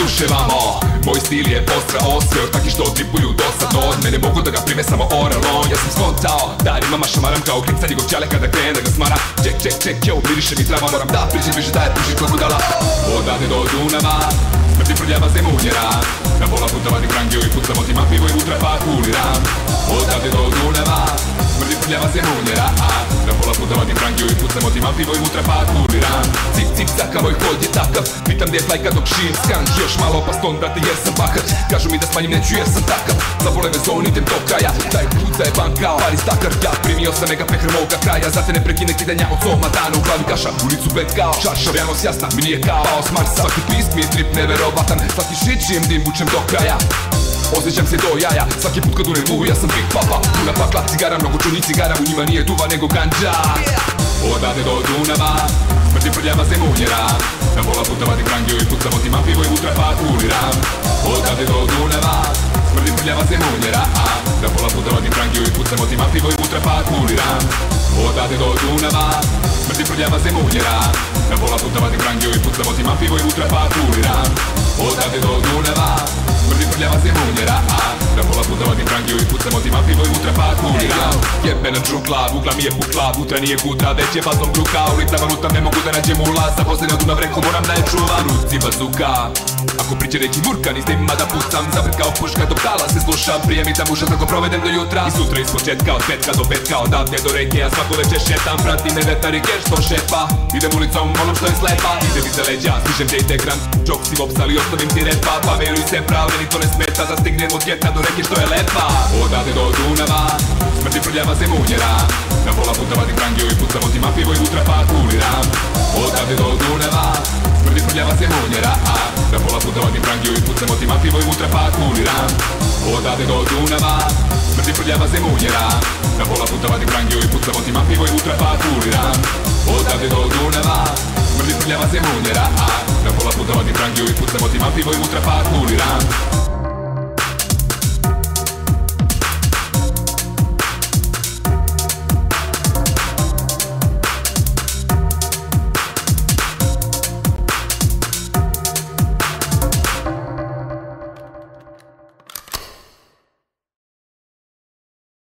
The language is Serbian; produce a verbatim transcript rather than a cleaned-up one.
oduševamo. Moj stil je postrao sve od takih što tripuju dosadno. Od mene mogu da ga prime samo oralno. Ja sam skontao da rimama šamaram kao klik sa njegov ćale kada krene da ga smara. Ček, ček, ček, jo, miriše mi trava. Moram da priđem bliže da je pušit kod budala. Odavde do Dunava smrti prljava zemunjera. Na pola puta vadim frangiju i pucam otima pivo i unutra pa kuliram. Odavde do Dunava smrti prljava zemunjera. Na pola puta vadim frangiju i pucam otima pivo i unutra pa kuliram. Cik, cik, caka, moj hod je takav. Pitam gdje je flajka dok šim skanč. Još malo pa ston, brate, jer sam bahat. Kažu mi da smanjim, neću jer sam takav. Zavole me zon, idem do kraja. Daj puca je bankao, pari stakar. Ja primio sam mega pehr moga kraja. Za te ne prekine kidanja od soma dana. U glavi kaša, ulicu bed kao šaša, realnost jasna, mi nije kao pao s Marsa. Svaki pisk mi je trip neverovatan. Svaki shit čijem dim vučem do kraja. Osjećam se do jaja, svaki put kad unem u, ja sam Big Papa. Puna pakla cigara, mnogo čuni cigara. U njima nije duva nego ganđa. Odavde do Dunava smrti prljava zemunjera. Na pola puta vadim frangiju i pucam otima pivo i unutra pa kuliram. Odavde do Dunava smrti prljava zemunjera. Na pola puta vadim frangiju i pucam otima pivo i unutra pa kuliram. Odavde do Dunava smrti prljava zemunjera. Na pola puta vadim frangiju i pucam otima pivo i unutra pa kuliram. Odavde do Dunava smrti prljava zemunjera. Na pola puta vadim frangiju i pucam otima pivo i unutra pa kuliram. Jebena džukla, vugla mi je pukla, utra nije gutra, već je bazom bruka. Ulicama lutam, ne mogu da nađem ulaz. Za posljednja Dunav reku moram da je čuvam. Ruci bazuka, ako priđe neki murkan iz dima da pucam. Zabret kao puška dok tala se slušam. Prijem i tam ušat kako provedem do jutra. I sutra iz početka od petka do petka. Odavde do reke, ja svako večer šetam. Prati me vetar i ker što šepa. Idem ulicom, onom što je slepa. Idem iza leđa, stižem gdje ide gran. Čok si vops, ali ostavim ti repa. Pa veruj se prav, meni to ne smeta. Da stignem od geta do reke što je lepa. Odavde do Dunava smrti prljava zemunjera. Na pola puta vadim frangiju i pucam otima pivo i unutra pa kuliram. Odavde do Dunava smrti prljava zemunjera. Na pola puta vadim frangiju i pucam otima pivo i unutra pa kuliram. Odavde do Dunava smrti prljava zemunjera. Na pola puta vadim frangiju i pucam otima pivo i unutra pa kuliram. Odavde do Dunava smrti prljava zemunjera. Na pola puta vadim frangiju i pucam otima pivo i unutra pa kuliram.